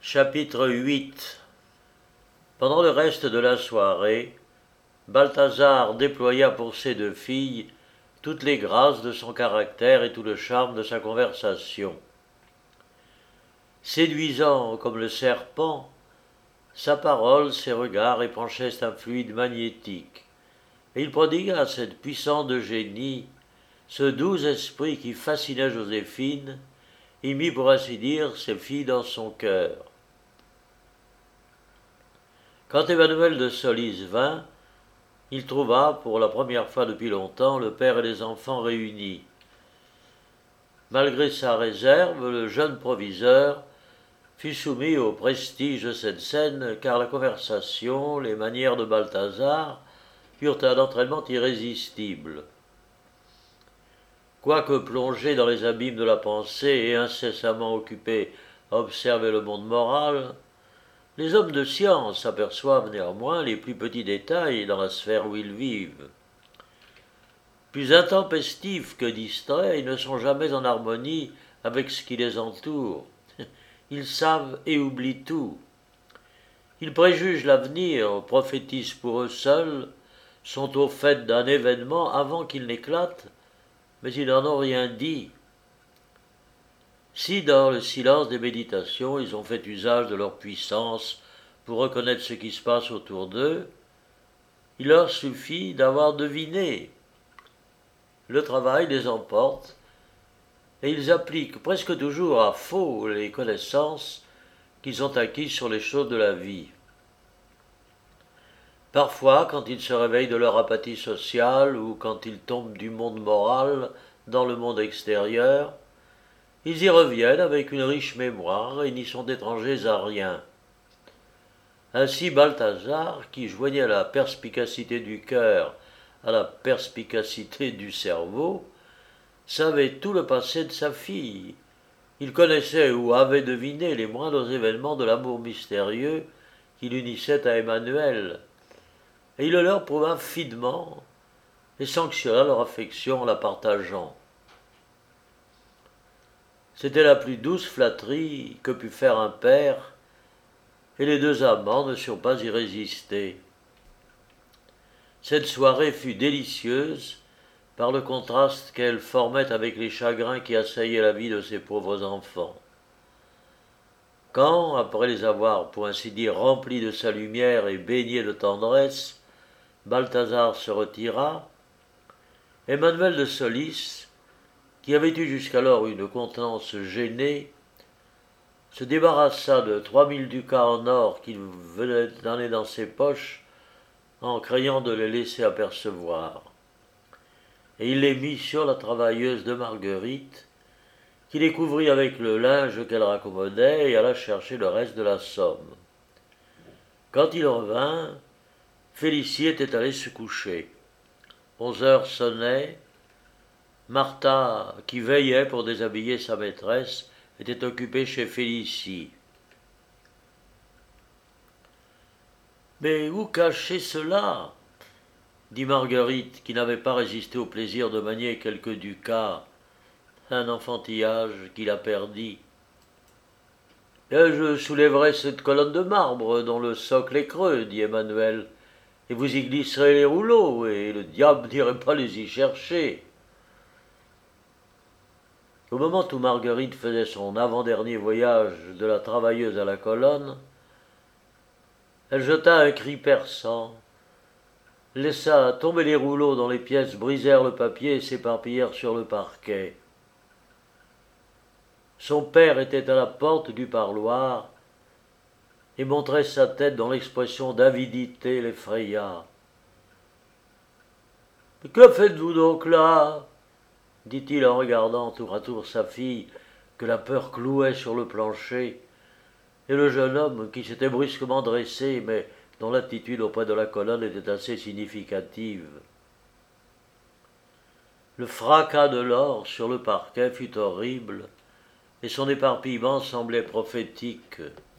Chapitre 8. Pendant le reste de la soirée, Balthazar déploya pour ses deux filles toutes les grâces de son caractère et tout le charme de sa conversation. Séduisant comme le serpent, sa parole, ses regards épanchaient un fluide magnétique, et il prodigua à cette puissante Eugénie ce doux esprit qui fascinait Joséphine et mit, pour ainsi dire, ses filles dans son cœur. Quand Emmanuel de Solis vint, il trouva, pour la première fois depuis longtemps, le père et les enfants réunis. Malgré sa réserve, le jeune proviseur fut soumis au prestige de cette scène, car la conversation, les manières de Balthazar eurent un entraînement irrésistible. Quoique plongé dans les abîmes de la pensée et incessamment occupé à observer le monde moral, les hommes de science aperçoivent néanmoins les plus petits détails dans la sphère où ils vivent. Plus intempestifs que distraits, ils ne sont jamais en harmonie avec ce qui les entoure. Ils savent et oublient tout. Ils préjugent l'avenir, prophétisent pour eux seuls, sont au fait d'un événement avant qu'il n'éclate, mais ils n'en ont rien dit. Si dans le silence des méditations ils ont fait usage de leur puissance pour reconnaître ce qui se passe autour d'eux, il leur suffit d'avoir deviné. Le travail les emporte, et ils appliquent presque toujours à faux les connaissances qu'ils ont acquises sur les choses de la vie. Parfois, quand ils se réveillent de leur apathie sociale ou quand ils tombent du monde moral dans le monde extérieur, ils y reviennent avec une riche mémoire et n'y sont étrangers à rien. Ainsi Balthazar, qui joignait la perspicacité du cœur à la perspicacité du cerveau, savait tout le passé de sa fille. Il connaissait ou avait deviné les moindres événements de l'amour mystérieux qui l'unissait à Emmanuel, et il le leur prouva fidement et sanctionna leur affection en la partageant. C'était la plus douce flatterie que put faire un père, et les deux amants ne surent pas y résister. Cette soirée fut délicieuse par le contraste qu'elle formait avec les chagrins qui assaillaient la vie de ces pauvres enfants. Quand, après les avoir, pour ainsi dire, remplis de sa lumière et baignés de tendresse, Balthazar se retira, Emmanuel de Solis, qui avait eu jusqu'alors une contenance gênée, se débarrassa de 3000 ducats en or qu'il venait d'emmener dans ses poches en craignant de les laisser apercevoir. Et il les mit sur la travailleuse de Marguerite, qui les couvrit avec le linge qu'elle raccommodait et alla chercher le reste de la somme. Quand il revint, Félicie était allée se coucher. 11 heures sonnaient. Martha, qui veillait pour déshabiller sa maîtresse, était occupée chez Félicie. « Mais où cacher cela ?» dit Marguerite, qui n'avait pas résisté au plaisir de manier quelques ducats, un enfantillage qui la perdit. « Je soulèverai cette colonne de marbre dont le socle est creux, dit Emmanuel, et vous y glisserez les rouleaux, et le diable n'irait pas les y chercher. » Au moment où Marguerite faisait son avant-dernier voyage de la travailleuse à la colonne, elle jeta un cri perçant, laissa tomber les rouleaux dont les pièces brisèrent le papier et s'éparpillèrent sur le parquet. Son père était à la porte du parloir et montrait sa tête dont l'expression d'avidité l'effraya. « Que faites-vous donc là ?» dit-il en regardant tour à tour sa fille, que la peur clouait sur le plancher, et le jeune homme qui s'était brusquement dressé, mais dont l'attitude auprès de la colonne était assez significative. Le fracas de l'or sur le parquet fut horrible, et son éparpillement semblait prophétique.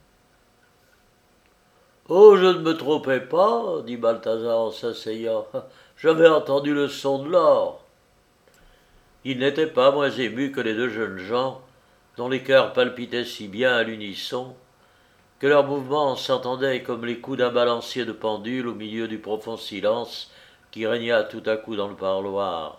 « Oh, je ne me trompais pas, dit Balthazar en s'asseyant. J'avais entendu le son de l'or. » Il n'était pas moins ému que les deux jeunes gens, dont les cœurs palpitaient si bien à l'unisson, que leurs mouvements s'entendaient comme les coups d'un balancier de pendule au milieu du profond silence qui régna tout à coup dans le parloir.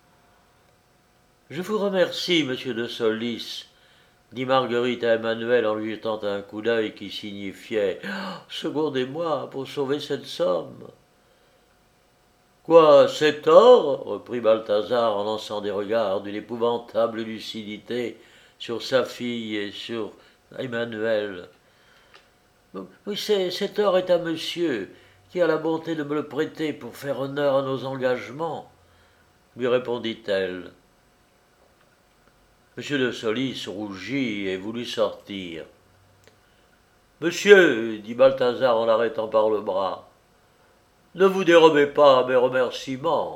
« Je vous remercie, monsieur de Solis, dit Marguerite à Emmanuel en lui jetant un coup d'œil qui signifiait « Secondez-moi pour sauver cette somme !» « Quoi, c'est tort ?» reprit Balthazar en lançant des regards d'une épouvantable lucidité sur sa fille et sur Emmanuel. « Oui, cet or est à monsieur, qui a la bonté de me le prêter pour faire honneur à nos engagements, » lui répondit-elle. Monsieur de Solis rougit et voulut sortir. « Monsieur, dit Balthazar en l'arrêtant par le bras, ne vous dérobez pas à mes remerciements. »«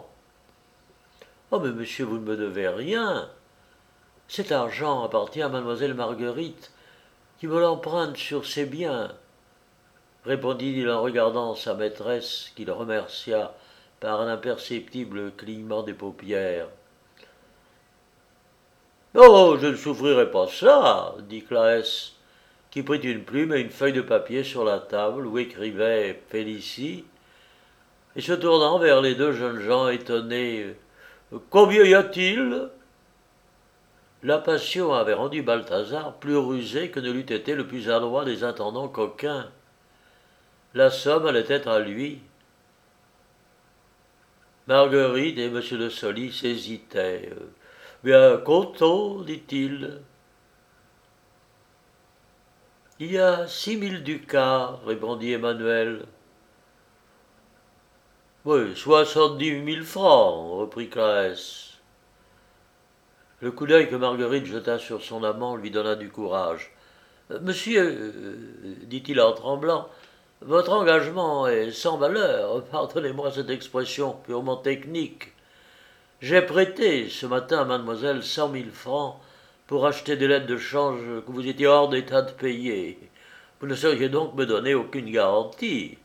Oh, mais monsieur, vous ne me devez rien. Cet argent appartient à mademoiselle Marguerite, qui me l'emprunte sur ses biens, » répondit-il en regardant sa maîtresse, qui le remercia par un imperceptible clignement des paupières. « Oh, je ne souffrirai pas ça, dit Claes, qui prit une plume et une feuille de papier sur la table où écrivait Félicie, et se tournant vers les deux jeunes gens étonnés, « Combien y a-t-il » La passion avait rendu Balthazar plus rusé que ne l'eût été le plus adroit des intendants coquins. La somme allait être à lui. Marguerite et M. de Solis hésitaient. « Bien, comptons, dit-il. »« Il y a 6000 ducats, répondit Emmanuel. »« Oui, 70 000 francs, reprit Claes. Le coup d'œil que Marguerite jeta sur son amant lui donna du courage. « Monsieur, dit-il en tremblant, votre engagement est sans valeur, pardonnez-moi cette expression purement technique. J'ai prêté ce matin à mademoiselle 100 000 francs pour acheter des lettres de change que vous étiez hors d'état de payer. Vous ne sauriez donc me donner aucune garantie.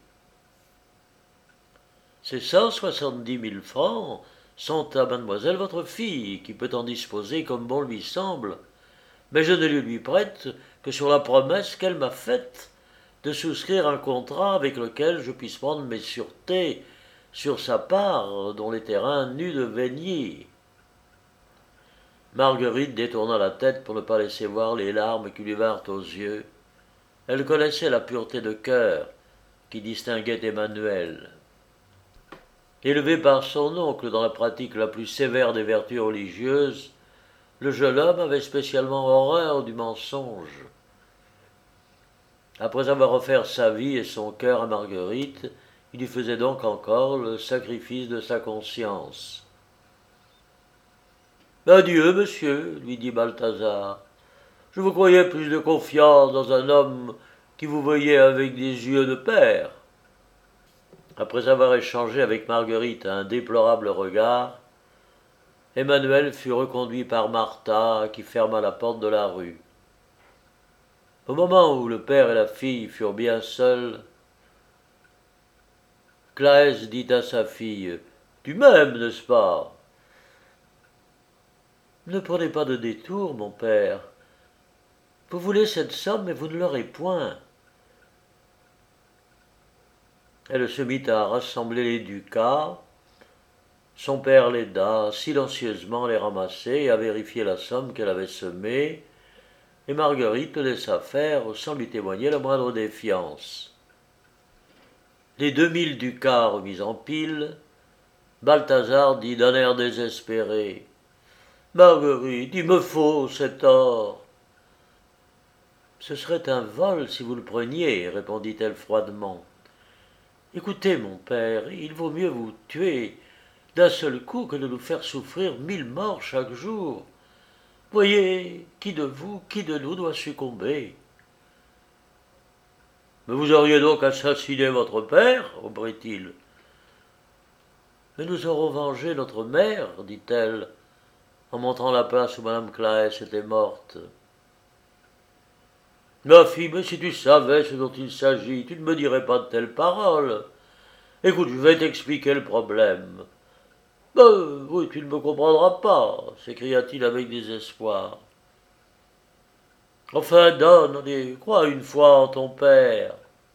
Ces 170 000 francs sont à mademoiselle votre fille, qui peut en disposer comme bon lui semble, mais je ne lui prête que sur la promesse qu'elle m'a faite de souscrire un contrat avec lequel je puisse prendre mes sûretés sur sa part, dont les terrains nus de Veigny. » Marguerite détourna la tête pour ne pas laisser voir les larmes qui lui vinrent aux yeux. Elle connaissait la pureté de cœur qui distinguait Emmanuel. Élevé par son oncle dans la pratique la plus sévère des vertus religieuses, le jeune homme avait spécialement horreur du mensonge. Après avoir offert sa vie et son cœur à Marguerite, il lui faisait donc encore le sacrifice de sa conscience. « Adieu, monsieur, lui dit Balthazar. Je vous croyais plus de confiance dans un homme qui vous voyait avec des yeux de père. » Après avoir échangé avec Marguerite un déplorable regard, Emmanuel fut reconduit par Martha, qui ferma la porte de la rue. Au moment où le père et la fille furent bien seuls, Claes dit à sa fille « Tu m'aimes, n'est-ce pas ?»« Ne prenez pas de détour, mon père. Vous voulez cette somme, mais vous ne l'aurez point. » Elle se mit à rassembler les ducats. Son père l'aida silencieusement à les ramasser et à vérifier la somme qu'elle avait semée, et Marguerite le laissa faire sans lui témoigner la moindre défiance. Les 2000 ducats remis en pile, Balthazar dit d'un air désespéré « Marguerite, il me faut cet or. »« Ce serait un vol si vous le preniez, répondit-elle froidement. Écoutez, mon père, il vaut mieux vous tuer d'un seul coup que de nous faire souffrir 1000 morts chaque jour. Voyez, qui de vous, qui de nous doit succomber. » « Mais vous auriez donc assassiné votre père, reprit-il. »« Mais nous aurons vengé notre mère, dit-elle, en montrant la place où madame Claes était morte. »« Ma fille, mais si tu savais ce dont il s'agit, tu ne me dirais pas de telles paroles. Écoute, je vais t'expliquer le problème. »« Oui, tu ne me comprendras pas, s'écria-t-il avec désespoir. »« Enfin, donne, crois une fois en ton père.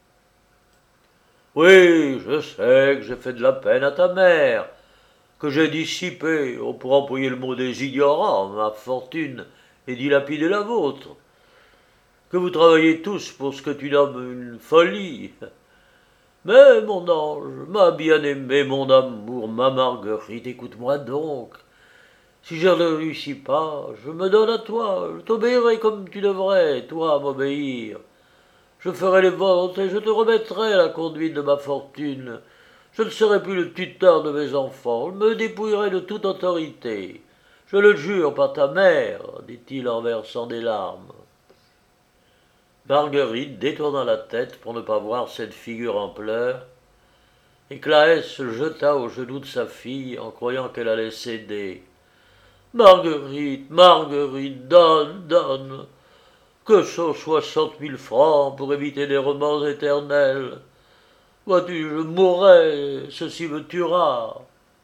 Oui, je sais que j'ai fait de la peine à ta mère, que j'ai dissipé, pour employer le mot des ignorants, ma fortune et dilapidé la vôtre, que vous travaillez tous pour ce que tu nommes une folie. Mais, mon ange, ma bien-aimée, mon amour, ma Marguerite, écoute-moi donc. Si je ne réussis pas, je me donne à toi, je t'obéirai comme tu devrais, toi, m'obéir. Je ferai les ventes et je te remettrai la conduite de ma fortune. Je ne serai plus le tuteur de mes enfants, je me dépouillerai de toute autorité. Je le jure par ta mère, dit-il en versant des larmes. Marguerite détourna la tête pour ne pas voir cette figure en pleurs, et Claës se jeta aux genoux de sa fille en croyant qu'elle allait céder. Marguerite, Marguerite, donne, donne. Que sont 60 000 francs pour éviter des remords éternels? Vois-tu, je mourrai, ceci me tuera.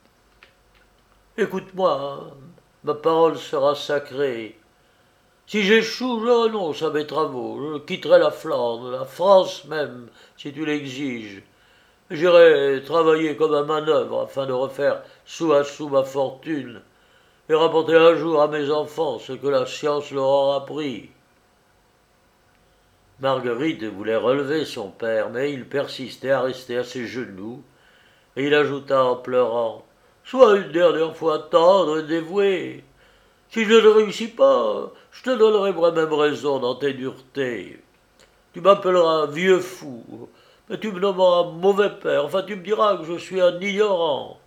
Écoute-moi, ma parole sera sacrée. Si j'échoue, je renonce à mes travaux, je quitterai la Flandre, la France même, si tu l'exiges. J'irai travailler comme un manœuvre afin de refaire sou à sou ma fortune et rapporter un jour à mes enfants ce que la science leur aura appris. Marguerite voulait relever son père, mais il persistait à rester à ses genoux, et il ajouta en pleurant: Sois une dernière fois tendre et dévouée. Si je ne réussis pas, je te donnerai moi-même raison dans tes duretés. Tu m'appelleras vieux fou, mais tu me nommeras mauvais père, enfin tu me diras que je suis un ignorant.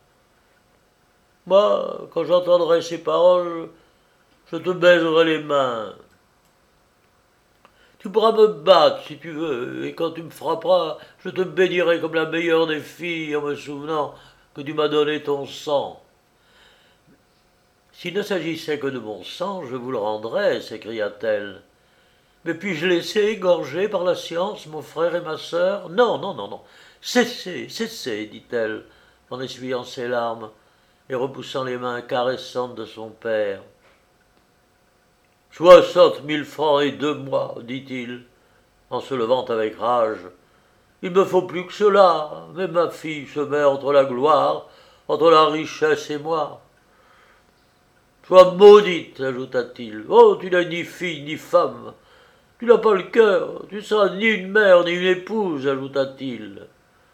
Moi, quand j'entendrai ces paroles, je te baiserai les mains. Tu pourras me battre si tu veux, et quand tu me frapperas, je te bénirai comme la meilleure des filles en me souvenant que tu m'as donné ton sang. S'il ne s'agissait que de mon sang, je vous le rendrais, s'écria-t-elle. Mais puis-je laisser égorger par la science mon frère et ma sœur? Non, non, non, non. Cessez, cessez, dit-elle, en essuyant ses larmes et repoussant les mains caressantes de son père. 60 000 francs et 2 mois, dit-il, en se levant avec rage. Il me faut plus que cela, mais ma fille se met entre la gloire, entre la richesse et moi. Sois maudite, ajouta-t-il. Oh, tu n'as ni fille ni femme. Tu n'as pas le cœur, tu seras ni une mère ni une épouse, ajouta-t-il.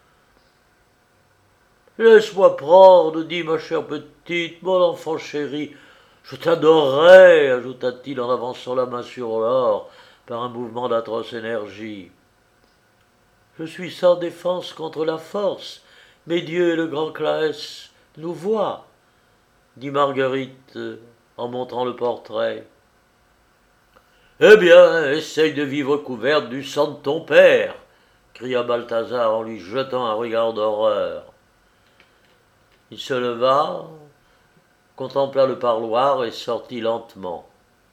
Laisse-moi prendre, dit ma chère petite, mon enfant chéri. Je t'adorerai, ajouta-t-il en avançant la main sur l'or par un mouvement d'atroce énergie. Je suis sans défense contre la force, mais Dieu et le grand Claës nous voient, dit Marguerite en montrant le portrait. Eh bien, essaye de vivre couverte du sang de ton père, cria Balthazar en lui jetant un regard d'horreur. Il se leva, contempla le parloir et sortit lentement.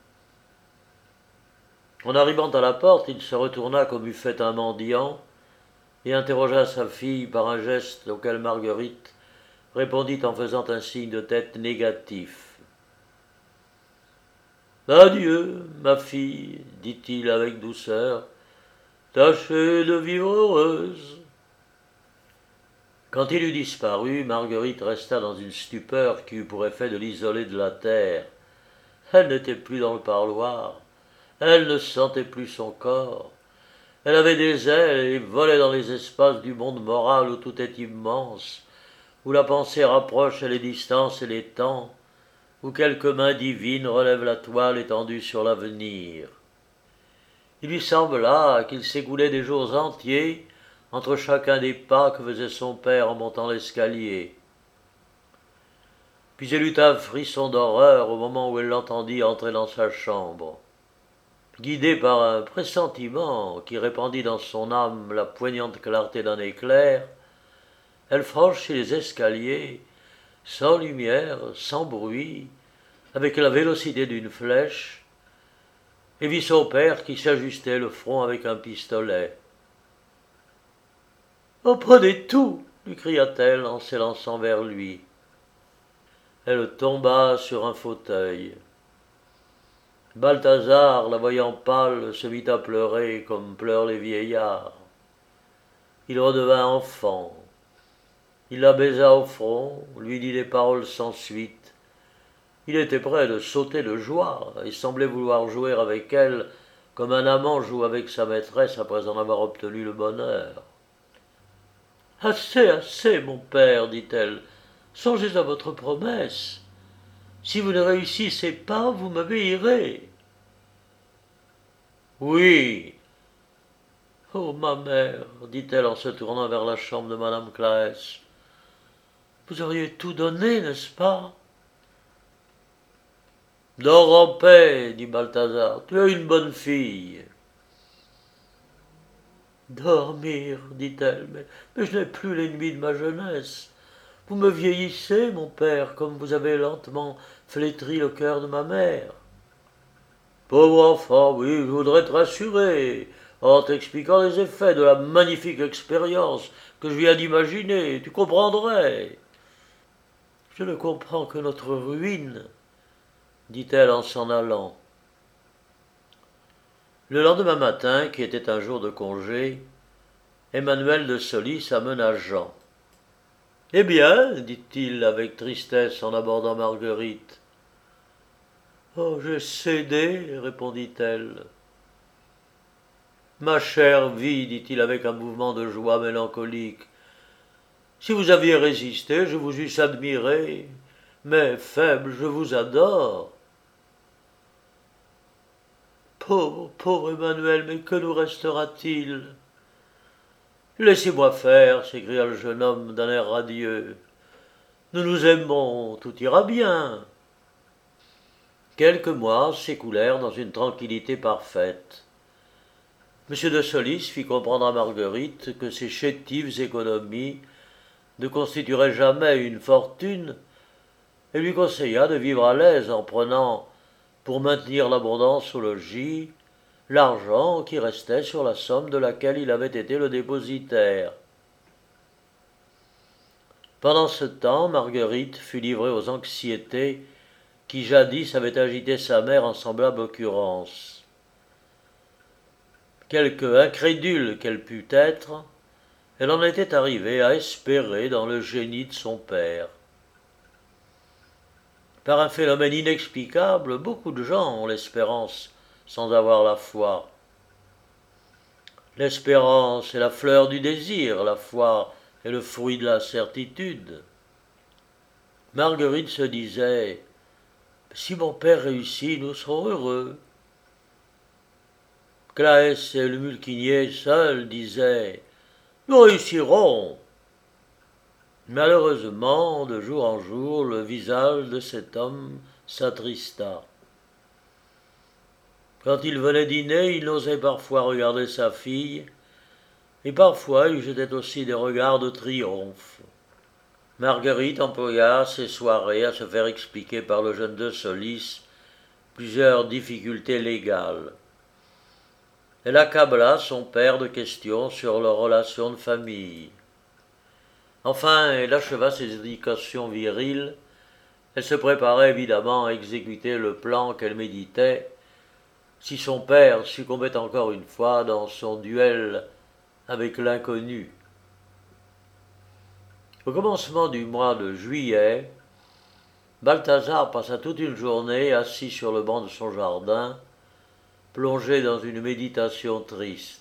En arrivant à la porte, il se retourna comme eût fait un mendiant et interrogea sa fille par un geste auquel Marguerite répondit en faisant un signe de tête négatif. Adieu, ma fille, dit-il avec douceur, tâchez de vivre heureuse. Quand il eut disparu, Marguerite resta dans une stupeur qui eut pour effet de l'isoler de la terre. Elle n'était plus dans le parloir, elle ne sentait plus son corps. Elle avait des ailes et volait dans les espaces du monde moral où tout est immense, où la pensée rapproche les distances et les temps, où quelque main divine relève la toile étendue sur l'avenir. Il lui sembla qu'il s'écoulait des jours entiers entre chacun des pas que faisait son père en montant l'escalier. Puis elle eut un frisson d'horreur au moment où elle l'entendit entrer dans sa chambre. Guidée par un pressentiment qui répandit dans son âme la poignante clarté d'un éclair, elle franchit les escaliers, sans lumière, sans bruit, avec la vélocité d'une flèche, et vit son père qui s'ajustait le front avec un pistolet. « Oh, prenez tout !» lui cria-t-elle en s'élançant vers lui. Elle tomba sur un fauteuil. Balthazar, la voyant pâle, se mit à pleurer comme pleurent les vieillards. Il redevint enfant. Il la baisa au front, lui dit des paroles sans suite. Il était prêt de sauter de joie et semblait vouloir jouer avec elle comme un amant joue avec sa maîtresse après en avoir obtenu le bonheur. Assez, assez, mon père, dit-elle, songez à votre promesse. Si vous ne réussissez pas, vous m'obéirez. Oui. Oh, ma mère, dit-elle en se tournant vers la chambre de madame Claes. Vous auriez tout donné, n'est-ce pas? Dors en paix, dit Balthazar, tu es une bonne fille. Dormir, dit-elle, mais je n'ai plus les nuits de ma jeunesse. Vous me vieillissez, mon père, comme vous avez lentement flétri le cœur de ma mère. Pauvre enfant, oui, je voudrais te rassurer, en t'expliquant les effets de la magnifique expérience que je viens d'imaginer, tu comprendrais. Je ne comprends que notre ruine, dit-elle en s'en allant. Le lendemain matin, qui était un jour de congé, Emmanuel de Solis amena Jean. Eh bien, dit-il avec tristesse en abordant Marguerite. Oh, j'ai cédé, répondit-elle. Ma chère vie, dit-il avec un mouvement de joie mélancolique, si vous aviez résisté, je vous eusse admiré, mais faible, je vous adore. Pauvre, pauvre Emmanuel, mais que nous restera-t-il? Laissez-moi faire, s'écria le jeune homme d'un air radieux. Nous nous aimons, tout ira bien. Quelques mois s'écoulèrent dans une tranquillité parfaite. M. de Solis fit comprendre à Marguerite que ses chétives économies ne constitueraient jamais une fortune et lui conseilla de vivre à l'aise en prenant, pour maintenir l'abondance au logis, l'argent qui restait sur la somme de laquelle il avait été le dépositaire. Pendant ce temps, Marguerite fut livrée aux anxiétés qui jadis avaient agité sa mère en semblable occurrence. Quelque incrédule qu'elle pût être, elle en était arrivée à espérer dans le génie de son père. Par un phénomène inexplicable, beaucoup de gens ont l'espérance sans avoir la foi. L'espérance est la fleur du désir, la foi est le fruit de la certitude. Marguerite se disait « Si mon père réussit, nous serons heureux ». Claes et le mulquinier seuls disaient « Nous réussirons ». Malheureusement, de jour en jour, le visage de cet homme s'attrista. Quand il venait dîner, il n'osait parfois regarder sa fille, et parfois il jetait aussi des regards de triomphe. Marguerite employa ses soirées à se faire expliquer par le jeune de Solis plusieurs difficultés légales. Elle accabla son père de questions sur leurs relations de famille. Enfin, elle acheva ses éducations viriles. Elle se préparait évidemment à exécuter le plan qu'elle méditait si son père succombait encore une fois dans son duel avec l'inconnu. Au commencement du mois de juillet, Balthazar passa toute une journée assis sur le banc de son jardin, plongé dans une méditation triste.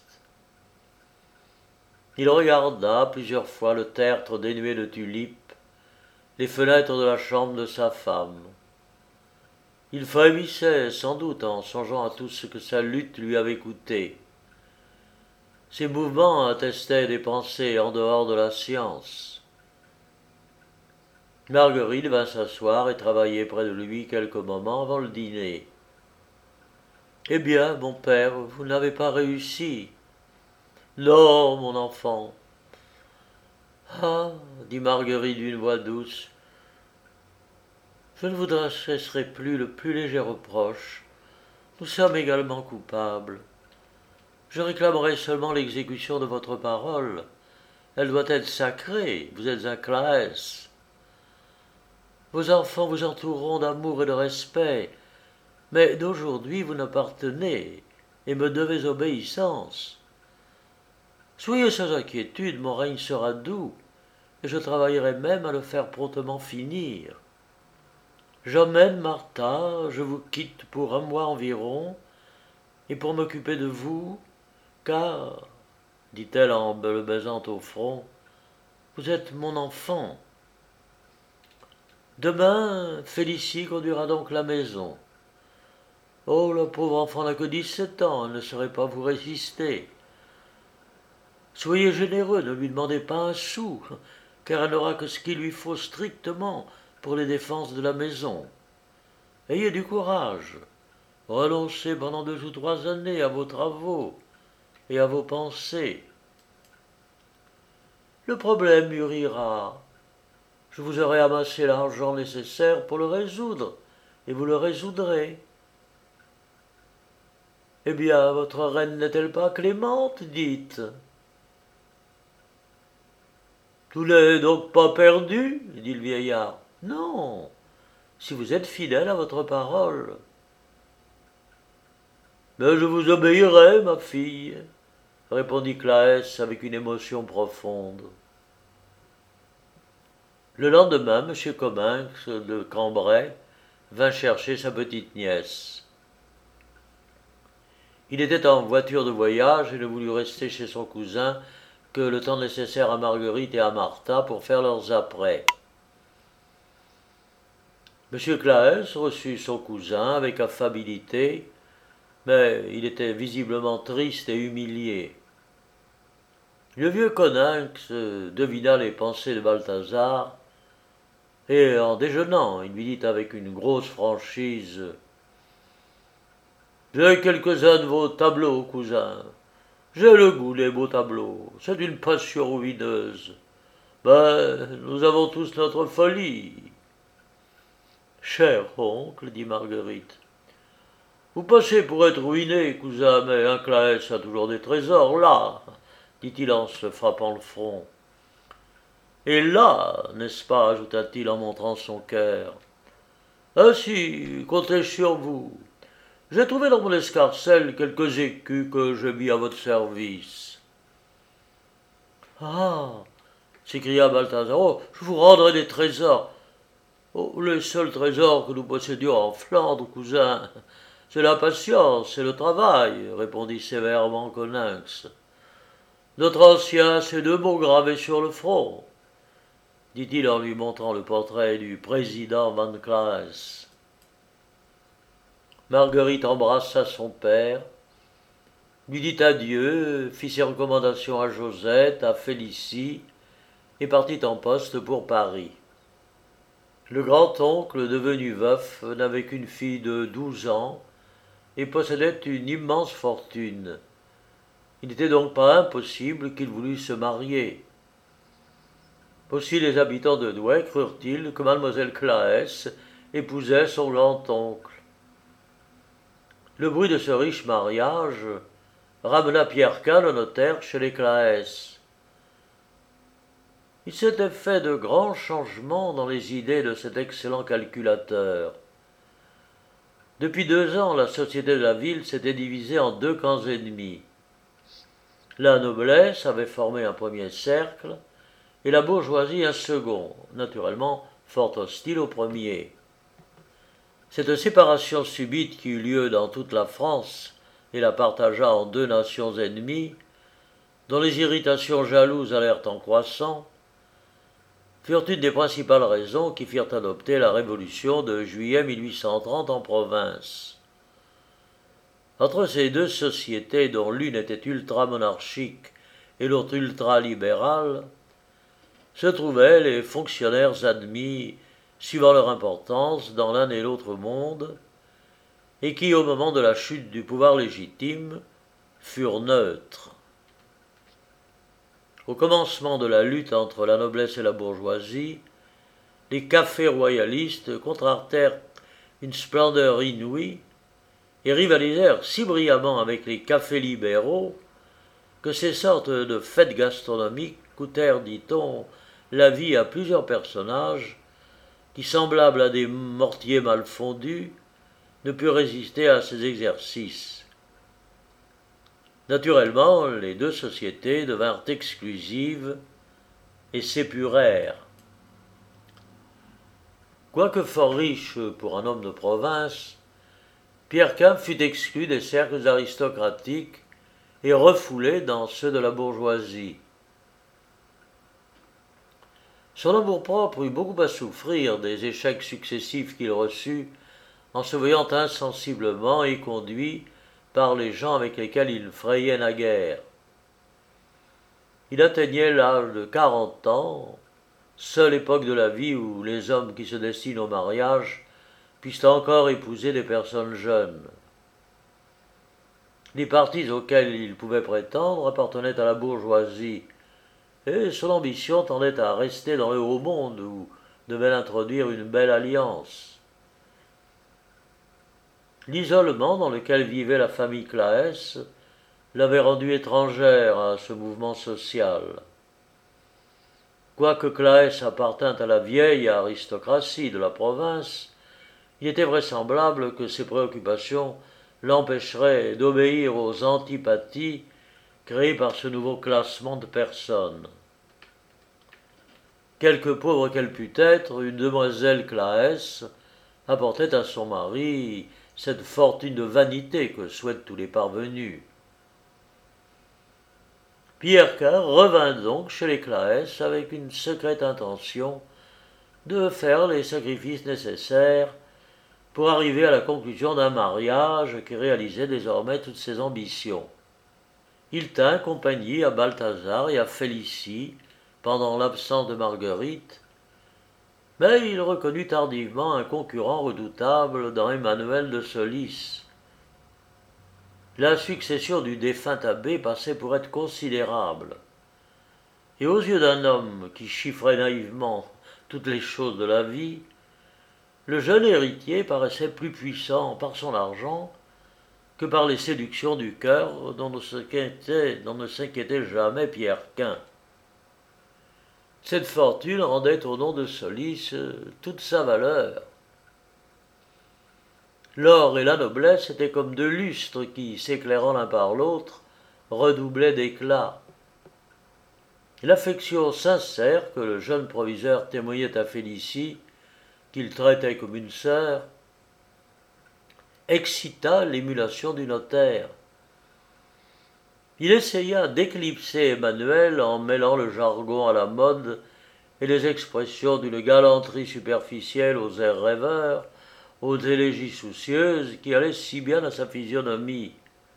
Il regarda plusieurs fois le tertre dénué de tulipes, les fenêtres de la chambre de sa femme. Il frémissait sans doute en songeant à tout ce que sa lutte lui avait coûté. Ses mouvements attestaient des pensées en dehors de la science. Marguerite vint s'asseoir et travailler près de lui quelques moments avant le dîner. « Eh bien, mon père, vous n'avez pas réussi. »« Non, mon enfant. »« Ah, dit Marguerite d'une voix douce, je ne vous adresserai plus le plus léger reproche. Nous sommes également coupables. Je réclamerai seulement l'exécution de votre parole. Elle doit être sacrée, vous êtes un Claes. Vos enfants vous entoureront d'amour et de respect. mais d'aujourd'hui vous n'appartenez et me devez obéissance. Soyez sans inquiétude, mon règne sera doux, et je travaillerai même à le faire promptement finir. J'emmène Martha, je vous quitte pour un mois environ, et pour m'occuper de vous, car, dit-elle en le baisant au front, vous êtes mon enfant. Demain, Félicie conduira donc la maison. Oh, le pauvre enfant n'a que 17 ans, elle ne saurait pas vous résister. Soyez généreux, ne lui demandez pas un sou, car elle n'aura que ce qu'il lui faut strictement pour les défenses de la maison. Ayez du courage, renoncez pendant 2 ou 3 années à vos travaux et à vos pensées. Le problème mûrira. Je vous aurai amassé l'argent nécessaire pour le résoudre, et vous le résoudrez. Eh bien, votre reine n'est-elle pas clémente, dites? Tout n'est donc pas perdu, dit le vieillard. Non, si vous êtes fidèle à votre parole. Mais je vous obéirai, ma fille, répondit Claës avec une émotion profonde. Le lendemain, M. Comminges de Cambrai vint chercher sa petite nièce. Il était en voiture de voyage et ne voulut rester chez son cousin que le temps nécessaire à Marguerite et à Martha pour faire leurs apprêts. M. Claës reçut son cousin avec affabilité, mais il était visiblement triste et humilié. Le vieux Coninx devina les pensées de Balthazar, et en déjeunant, il lui dit avec une grosse franchise « J'ai quelques-uns de vos tableaux, cousin. J'ai le goût des beaux tableaux. C'est une passion ruineuse. Ben, nous avons tous notre folie. » « Cher oncle, dit Marguerite, vous passez pour être ruiné, cousin, mais un Claës a toujours des trésors, là, dit-il en se frappant le front. Et là, n'est-ce pas, ajouta-t-il en montrant son cœur. Ainsi, comptez sur vous. J'ai trouvé dans mon escarcelle quelques écus que j'ai mis à votre service. Ah, s'écria Balthazar, oh, je vous rendrai des trésors. Oh, les seuls trésors que nous possédions en Flandre, cousin, c'est la patience et le travail, répondit sévèrement Coninx. Notre ancien a ces 2 mots gravés sur le front, dit-il en lui montrant le portrait du président Van Claës. Marguerite embrassa son père, lui dit adieu, fit ses recommandations à Josette, à Félicie, et partit en poste pour Paris. Le grand-oncle, devenu veuf, n'avait qu'une fille de 12 ans et possédait une immense fortune. Il n'était donc pas impossible qu'il voulût se marier. Aussi les habitants de Douai crurent-ils que mademoiselle Claës épousait son grand-oncle. Le bruit de ce riche mariage ramena Pierre Quint, le notaire, chez les Claës. Il s'était fait de grands changements dans les idées de cet excellent calculateur. Depuis 2 ans, la société de la ville s'était divisée en 2 camps ennemis. La noblesse avait formé un premier cercle, et la bourgeoisie un second, naturellement fort hostile au premier. Cette séparation subite qui eut lieu dans toute la France et la partagea en 2 nations ennemies, dont les irritations jalouses allèrent en croissant, furent une des principales raisons qui firent adopter la Révolution de juillet 1830 en province. Entre ces 2 sociétés, dont l'une était ultra-monarchique et l'autre ultra-libérale, se trouvaient les fonctionnaires admis, suivant leur importance, dans l'un et l'autre monde, et qui, au moment de la chute du pouvoir légitime, furent neutres. Au commencement de la lutte entre la noblesse et la bourgeoisie, les cafés royalistes contractèrent une splendeur inouïe et rivalisèrent si brillamment avec les cafés libéraux que ces sortes de fêtes gastronomiques coûtèrent, dit-on, la vie à plusieurs personnages qui, semblables à des mortiers mal fondus, ne put résister à ces exercices. Naturellement, les deux sociétés devinrent exclusives et s'épurèrent. Quoique fort riche pour un homme de province, Pierre Quint fut exclu des cercles aristocratiques et refoulé dans ceux de la bourgeoisie. Son amour-propre eut beaucoup à souffrir des échecs successifs qu'il reçut en se voyant insensiblement éconduit par les gens avec lesquels il frayait naguère. Il atteignait l'âge de 40 ans, seule époque de la vie où les hommes qui se destinent au mariage puissent encore épouser des personnes jeunes. Les partis auxquels il pouvait prétendre appartenaient à la bourgeoisie, et son ambition tendait à rester dans le haut monde où devait l'introduire une belle alliance. L'isolement dans lequel vivait la famille Claës l'avait rendue étrangère à ce mouvement social. Quoique Claës appartint à la vieille aristocratie de la province, il était vraisemblable que ses préoccupations l'empêcheraient d'obéir aux antipathies créées par ce nouveau classement de personnes. Quelque pauvre qu'elle pût être, une demoiselle Claës apportait à son mari cette fortune de vanité que souhaitent tous les parvenus. Pierre Quint revint donc chez les Claës avec une secrète intention de faire les sacrifices nécessaires pour arriver à la conclusion d'un mariage qui réalisait désormais toutes ses ambitions. Il tint compagnie à Balthazar et à Félicie pendant l'absence de Marguerite, mais il reconnut tardivement un concurrent redoutable dans Emmanuel de Solis. La succession du défunt abbé passait pour être considérable, et aux yeux d'un homme qui chiffrait naïvement toutes les choses de la vie, le jeune héritier paraissait plus puissant par son argent que par les séductions du cœur dont ne s'inquiétait jamais Pierre Quint. Cette fortune rendait au nom de Solis toute sa valeur. L'or et la noblesse étaient comme deux lustres qui, s'éclairant l'un par l'autre, redoublaient d'éclat. L'affection sincère que le jeune proviseur témoignait à Félicie, qu'il traitait comme une sœur, excita l'émulation du notaire. Il essaya d'éclipser Emmanuel en mêlant le jargon à la mode et les expressions d'une galanterie superficielle aux airs rêveurs, aux élégies soucieuses qui allaient si bien à sa physionomie.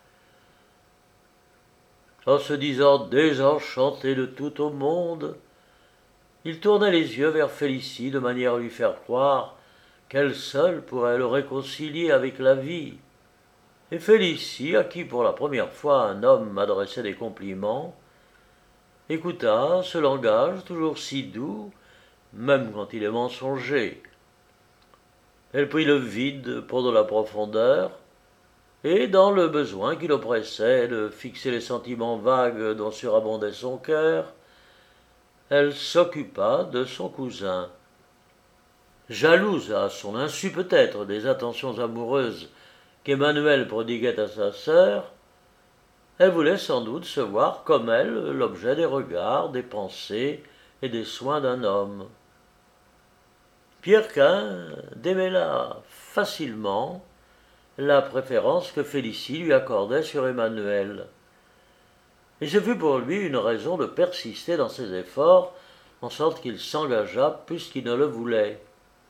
En se disant désenchanté de tout au monde, il tournait les yeux vers Félicie de manière à lui faire croire qu'elle seule pourrait le réconcilier avec la vie. Et Félicie, à qui pour la première fois un homme m'adressait des compliments, écouta ce langage toujours si doux, même quand il est mensonger. Elle prit le vide pour de la profondeur, et dans le besoin qui l'oppressait de fixer les sentiments vagues dont surabondait son cœur, elle s'occupa de son cousin. Jalouse à son insu peut-être des attentions amoureuses qu'Emmanuel prodiguait à sa sœur, elle voulait sans doute se voir comme elle l'objet des regards, des pensées et des soins d'un homme. Pierre Quint démêla facilement la préférence que Félicie lui accordait sur Emmanuel. Et ce fut pour lui une raison de persister dans ses efforts, en sorte qu'il s'engagea puisqu'il ne le voulait.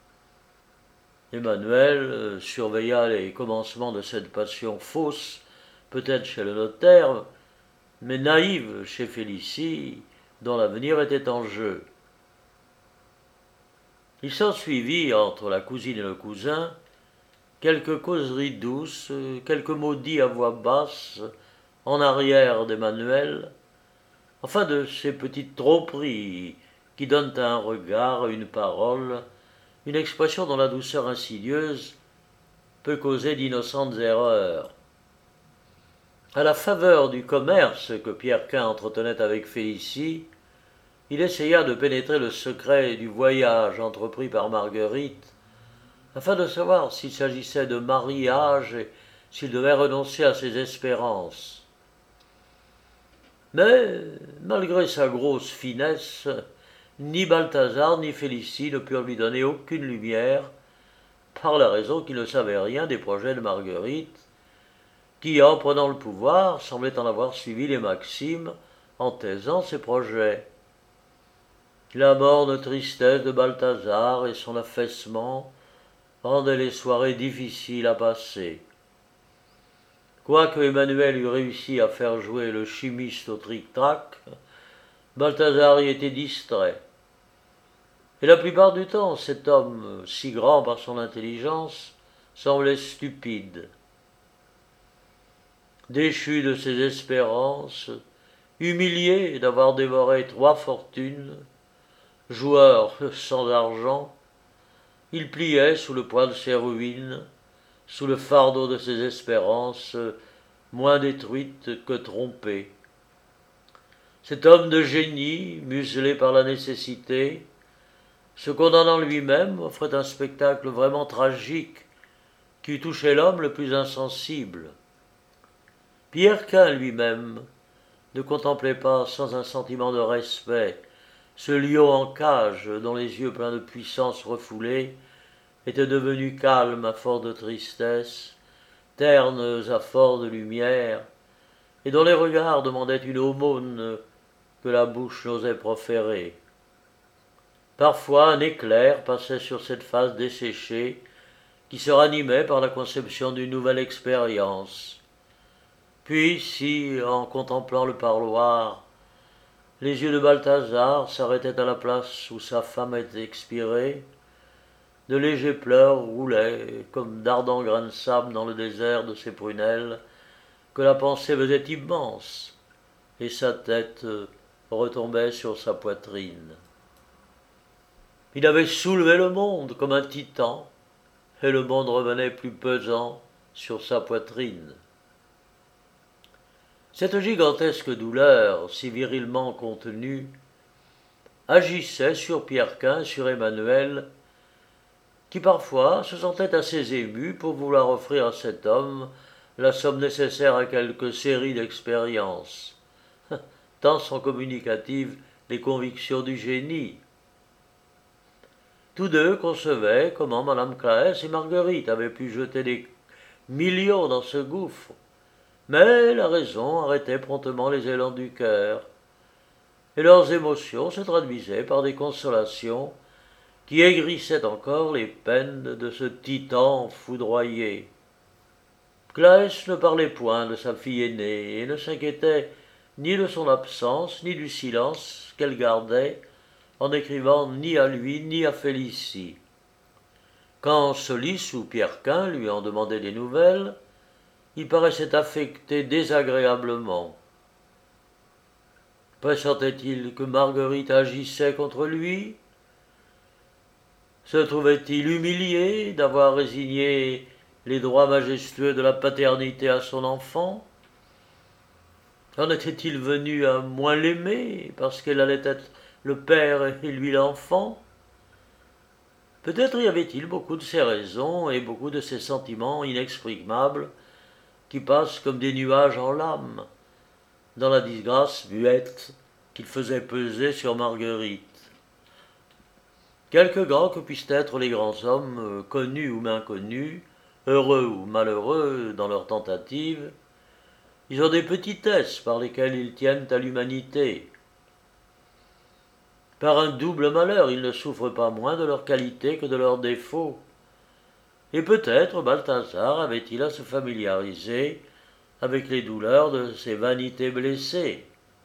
Emmanuel surveilla les commencements de cette passion fausse, peut-être chez le notaire, mais naïve chez Félicie, dont l'avenir était en jeu. Il s'ensuivit, entre la cousine et le cousin, quelques causeries douces, quelques mots dits à voix basse, en arrière d'Emmanuel, enfin de ces petites tromperies qui donnent à un regard, à une parole, une expression dont la douceur insidieuse peut causer d'innocentes erreurs. À la faveur du commerce que Pierre Quint entretenait avec Félicie, il essaya de pénétrer le secret du voyage entrepris par Marguerite, afin de savoir s'il s'agissait de mariage et s'il devait renoncer à ses espérances. Mais, malgré sa grosse finesse, ni Balthazar ni Félicie ne purent lui donner aucune lumière, par la raison qu'il ne savait rien des projets de Marguerite, qui, en prenant le pouvoir, semblait en avoir suivi les maximes en taisant ses projets. La morne tristesse de Balthazar et son affaissement rendaient les soirées difficiles à passer. Quoique Emmanuel eût réussi à faire jouer le chimiste au tric-trac, Balthazar y était distrait. Et la plupart du temps, cet homme, si grand par son intelligence, semblait stupide. Déchu de ses espérances, humilié d'avoir dévoré 3 fortunes, joueur sans argent, il pliait sous le poids de ses ruines, sous le fardeau de ses espérances, moins détruites que trompées. Cet homme de génie, muselé par la nécessité, se condamnant lui-même, offrait un spectacle vraiment tragique qui eût touché l'homme le plus insensible. Pierre Quin lui-même ne contemplait pas sans un sentiment de respect ce lion en cage dont les yeux pleins de puissance refoulée étaient devenus calmes à force de tristesse, ternes à force de lumière, et dont les regards demandaient une aumône que la bouche n'osait proférer. Parfois un éclair passait sur cette face desséchée qui se ranimait par la conception d'une nouvelle expérience. Puis, si, en contemplant le parloir, les yeux de Balthazar s'arrêtaient à la place où sa femme était expirée, de légers pleurs roulaient comme d'ardents grains de sable dans le désert de ses prunelles, que la pensée faisait immense, et sa tête retombait sur sa poitrine. Il avait soulevé le monde comme un titan, et le monde revenait plus pesant sur sa poitrine. Cette gigantesque douleur, si virilement contenue, agissait sur Pierre Quin, sur Emmanuel, qui parfois se sentait assez ému pour vouloir offrir à cet homme la somme nécessaire à quelques séries d'expériences, tant sont communicatives les convictions du génie. Tous deux concevaient comment Madame Claës et Marguerite avaient pu jeter des millions dans ce gouffre, mais la raison arrêtait promptement les élans du cœur, et leurs émotions se traduisaient par des consolations qui aigrissaient encore les peines de ce titan foudroyé. Claës ne parlait point de sa fille aînée et ne s'inquiétait ni de son absence ni du silence qu'elle gardait en n'écrivant ni à lui ni à Félicie. Quand Solis ou Pierre Quin lui en demandaient des nouvelles, il paraissait affecté désagréablement. Pressentait-il que Marguerite agissait contre lui? Se trouvait-il humilié d'avoir résigné les droits majestueux de la paternité à son enfant? En était-il venu à moins l'aimer parce qu'elle allait être le père et lui l'enfant? Peut-être y avait-il beaucoup de ces raisons et beaucoup de ces sentiments inexprimables qui passent comme des nuages en l'âme, dans la disgrâce muette qu'il faisait peser sur Marguerite. Quelque grands que puissent être les grands hommes, connus ou inconnus, heureux ou malheureux dans leurs tentatives, ils ont des petitesses par lesquelles ils tiennent à l'humanité. Par un double malheur, ils ne souffrent pas moins de leurs qualités que de leurs défauts. Et peut-être Balthazar avait-il à se familiariser avec les douleurs de ses vanités blessées.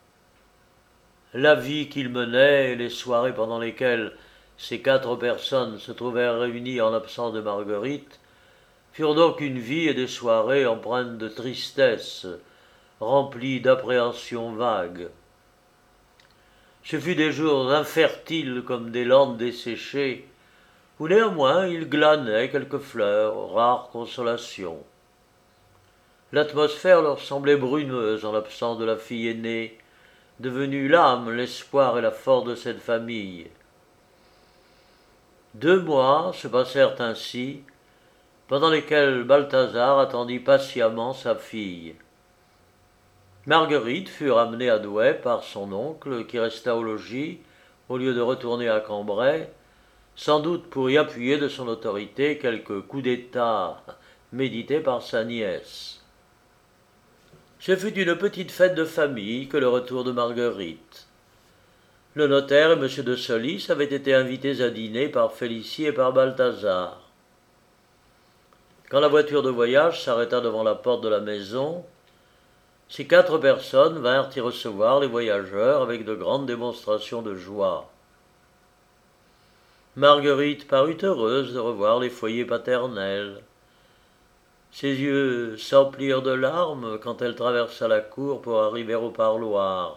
La vie qu'il menait et les soirées pendant lesquelles ces 4 personnes se trouvèrent réunies en l'absence de Marguerite furent donc une vie et des soirées empreintes de tristesse, remplies d'appréhensions vagues. Ce fut des jours infertiles comme des landes desséchées, où néanmoins il glanait quelques fleurs, rare consolation. L'atmosphère leur semblait bruneuse en l'absence de la fille aînée, devenue l'âme, l'espoir et la force de cette famille. 2 mois se passèrent ainsi, pendant lesquels Balthazar attendit patiemment sa fille. Marguerite fut ramenée à Douai par son oncle, qui resta au logis, au lieu de retourner à Cambrai, sans doute pour y appuyer de son autorité quelque coup d'État médité par sa nièce. Ce fut une petite fête de famille que le retour de Marguerite. Le notaire et M. de Solis avaient été invités à dîner par Félicie et par Balthazar. Quand la voiture de voyage s'arrêta devant la porte de la maison, ces 4 personnes vinrent y recevoir les voyageurs avec de grandes démonstrations de joie. Marguerite parut heureuse de revoir les foyers paternels. Ses yeux s'emplirent de larmes quand elle traversa la cour pour arriver au parloir.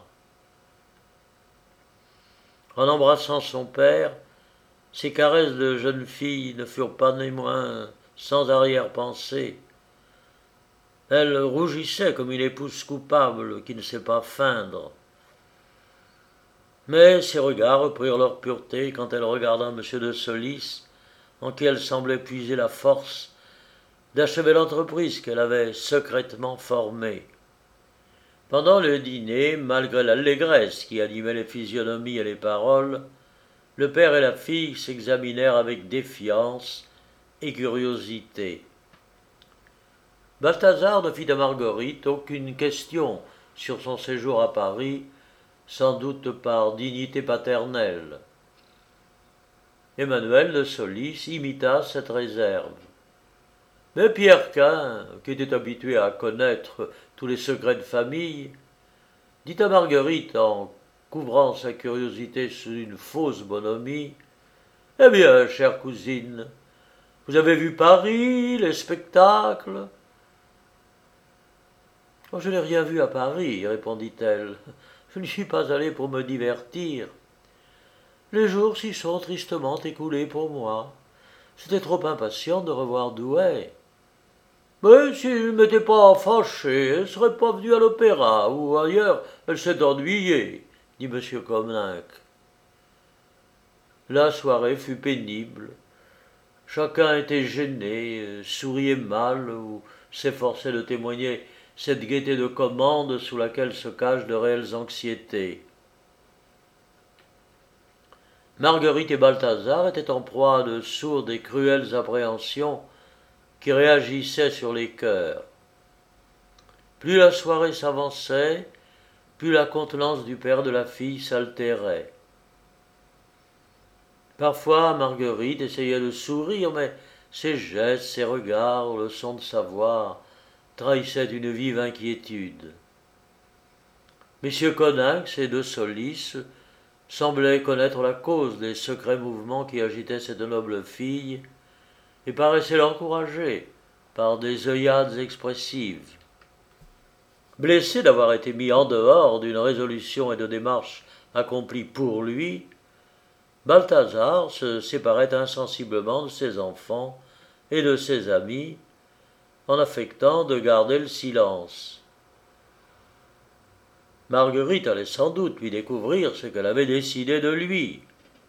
En embrassant son père, ses caresses de jeune fille ne furent pas néanmoins sans arrière-pensée. Elle rougissait comme une épouse coupable qui ne sait pas feindre. Mais ses regards reprirent leur pureté quand elle regarda M. de Solis, en qui elle semblait puiser la force d'achever l'entreprise qu'elle avait secrètement formée. Pendant le dîner, malgré l'allégresse qui animait les physionomies et les paroles, le père et la fille s'examinèrent avec défiance et curiosité. Balthazar ne fit à Marguerite aucune question sur son séjour à Paris, sans doute par dignité paternelle. Emmanuel de Solis imita cette réserve. Mais Pierre Quint, qui était habitué à connaître tous les secrets de famille, dit à Marguerite, en couvrant sa curiosité sous une fausse bonhomie, « Eh bien, chère cousine, vous avez vu Paris, les spectacles ?»« Oh, je n'ai rien vu à Paris, répondit-elle. Je n'y suis pas allée pour me divertir. Les jours s'y sont tristement écoulés pour moi. J'étais trop impatient de revoir Douai. Mais si je ne m'étais pas fâché, elle ne serait pas venue à l'opéra, ou ailleurs, elle s'est ennuyée, dit M. Comminques. La soirée fut pénible. Chacun était gêné, souriait mal, ou s'efforçait de témoigner cette gaieté de commande sous laquelle se cachent de réelles anxiétés. Marguerite et Balthazar étaient en proie à de sourdes et cruelles appréhensions qui réagissaient sur les cœurs. Plus la soirée s'avançait, plus la contenance du père de la fille s'altérait. Parfois, Marguerite essayait de sourire, mais ses gestes, ses regards, le son de sa voix trahissaient une vive inquiétude. Messieurs Comminques et de Solis semblaient connaître la cause des secrets mouvements qui agitaient cette noble fille et paraissaient l'encourager par des œillades expressives. Blessé d'avoir été mis en dehors d'une résolution et de démarches accomplies pour lui, Balthazar se séparait insensiblement de ses enfants et de ses amis, en affectant de garder le silence. Marguerite allait sans doute lui découvrir ce qu'elle avait décidé de lui.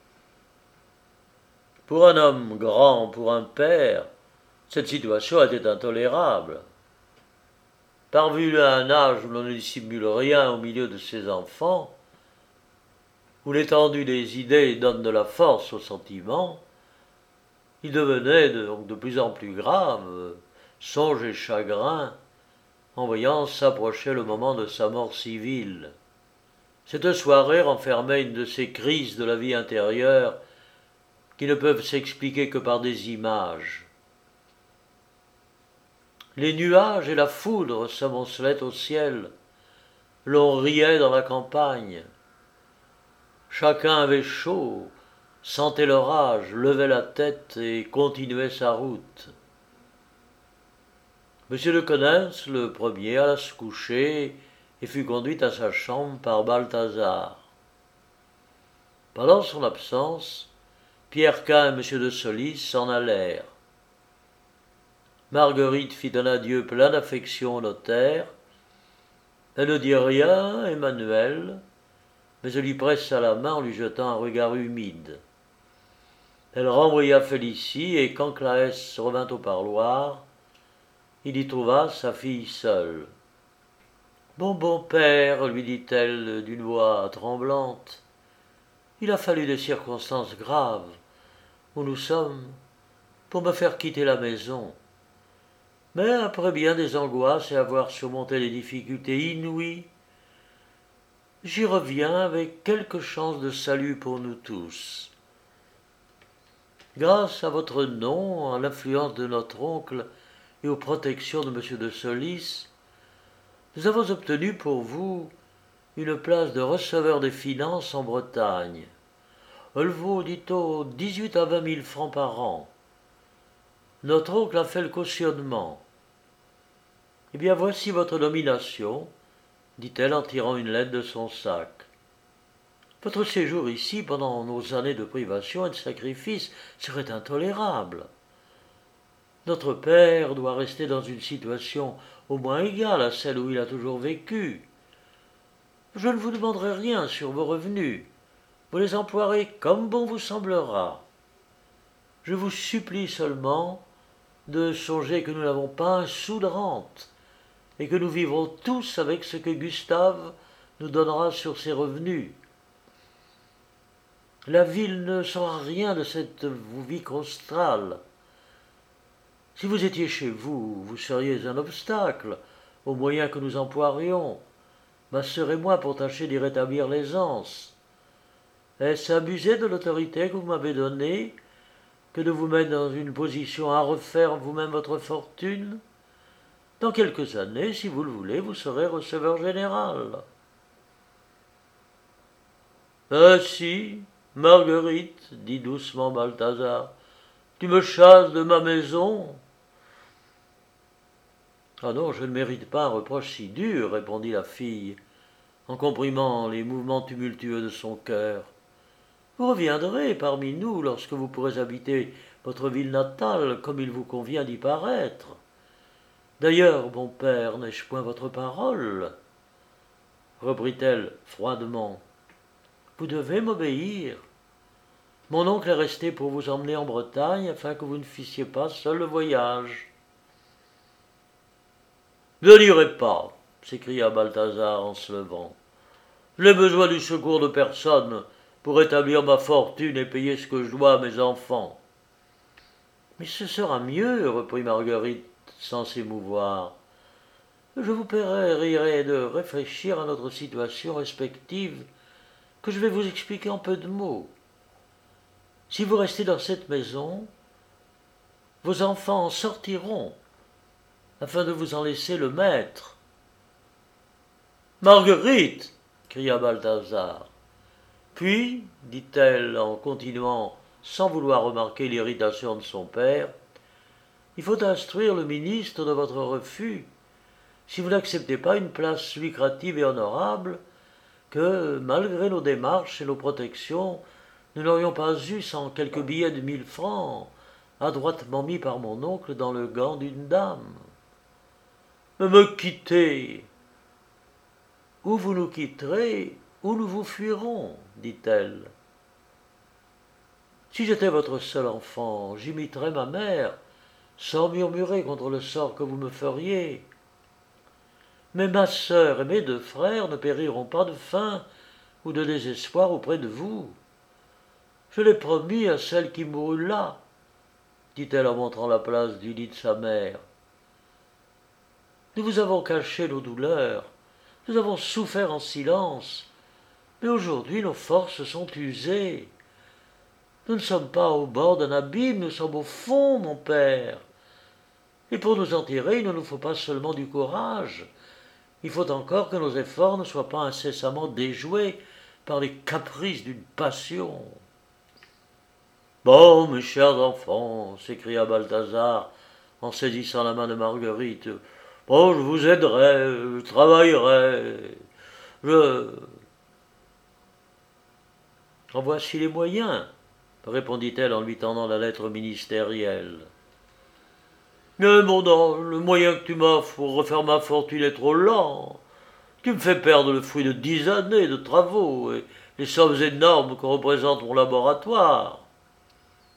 Pour un homme grand, pour un père, cette situation était intolérable. Parvenu à un âge où l'on ne dissimule rien au milieu de ses enfants, où l'étendue des idées donne de la force aux sentiments, il devenait donc de plus en plus grave, songe et chagrin, en voyant s'approcher le moment de sa mort civile. Cette soirée renfermait une de ces crises de la vie intérieure qui ne peuvent s'expliquer que par des images. Les nuages et la foudre s'amoncelaient au ciel, l'on riait dans la campagne. Chacun avait chaud, sentait l'orage, levait la tête et continuait sa route. M. de Comminques, le premier, alla se coucher et fut conduit à sa chambre par Balthazar. Pendant son absence, Pierre Quint et M. de Solis s'en allèrent. Marguerite fit un adieu plein d'affection au notaire. Elle ne dit rien à Emmanuel, mais elle lui pressa la main en lui jetant un regard humide. Elle renvoya Félicie, et quand Claès revint au parloir, il y trouva sa fille seule. Mon bon père, lui dit-elle d'une voix tremblante, il a fallu des circonstances graves où nous sommes pour me faire quitter la maison. Mais après bien des angoisses et avoir surmonté des difficultés inouïes, j'y reviens avec quelques chances de salut pour nous tous. Grâce à votre nom, à l'influence de notre oncle et aux protections de M. de Solis, nous avons obtenu pour vous une place de receveur des finances en Bretagne. Elle vaut, dit-on, 18 à 20 000 francs par an. Notre oncle a fait le cautionnement. Eh bien, voici votre nomination, dit-elle en tirant une lettre de son sac. Votre séjour ici, pendant nos années de privation et de sacrifice, serait intolérable. Notre père doit rester dans une situation au moins égale à celle où il a toujours vécu. Je ne vous demanderai rien sur vos revenus. Vous les emploierez comme bon vous semblera. Je vous supplie seulement de songer que nous n'avons pas un sou de rente, et que nous vivrons tous avec ce que Gustave nous donnera sur ses revenus. La ville ne saura rien de cette vie australe. Si vous étiez chez vous, vous seriez un obstacle aux moyens que nous emploierions, ma sœur et moi, pour tâcher d'y rétablir l'aisance. Est-ce abuser de l'autorité que vous m'avez donnée que de vous mettre dans une position à refaire vous-même votre fortune? Dans quelques années, si vous le voulez, vous serez receveur général. Si, Marguerite, dit doucement Balthazar, tu me chasses de ma maison. Ah non, je ne mérite pas un reproche si dur, répondit la fille, en comprimant les mouvements tumultueux de son cœur. Vous reviendrez parmi nous lorsque vous pourrez habiter votre ville natale comme il vous convient d'y paraître. D'ailleurs, bon père, n'ai-je point votre parole? Reprit-elle froidement. Vous devez m'obéir. Mon oncle est resté pour vous emmener en Bretagne afin que vous ne fissiez pas seul le voyage. Je n'irai pas, s'écria Balthazar en se levant. Je n'ai besoin du secours de personne pour établir ma fortune et payer ce que je dois à mes enfants. Mais ce sera mieux, reprit Marguerite sans s'émouvoir. Je vous prierai de réfléchir à notre situation respective, que je vais vous expliquer en peu de mots. Si vous restez dans cette maison, vos enfants en sortiront, afin de vous en laisser le maître. Marguerite, cria Balthazar. Puis, dit-elle en continuant, sans vouloir remarquer l'irritation de son père, il faut instruire le ministre de votre refus, si vous n'acceptez pas une place lucrative et honorable, que, malgré nos démarches et nos protections, nous n'aurions pas eu sans quelques billets de 1000 francs, adroitement mis par mon oncle dans le gant d'une dame. Me quitter. Ou vous nous quitterez, ou nous vous fuirons, dit-elle. Si j'étais votre seul enfant, j'imiterais ma mère, sans murmurer contre le sort que vous me feriez. Mais ma sœur et mes 2 frères ne périront pas de faim ou de désespoir auprès de vous. Je l'ai promis à celle qui mourut là, dit-elle en montrant la place du lit de sa mère. Nous vous avons caché nos douleurs, nous avons souffert en silence, mais aujourd'hui nos forces sont usées. Nous ne sommes pas au bord d'un abîme, nous sommes au fond, mon père. Et pour nous en tirer, il ne nous faut pas seulement du courage, il faut encore que nos efforts ne soient pas incessamment déjoués par les caprices d'une passion. Bon, mes chers enfants, s'écria Balthazar en saisissant la main de Marguerite, bon, je vous aiderai, je travaillerai, En voici les moyens, répondit-elle en lui tendant la lettre ministérielle. Mais mon ange, le moyen que tu m'offres pour refaire ma fortune est trop lent. Tu me fais perdre le fruit de 10 années de travaux et les sommes énormes que représente mon laboratoire.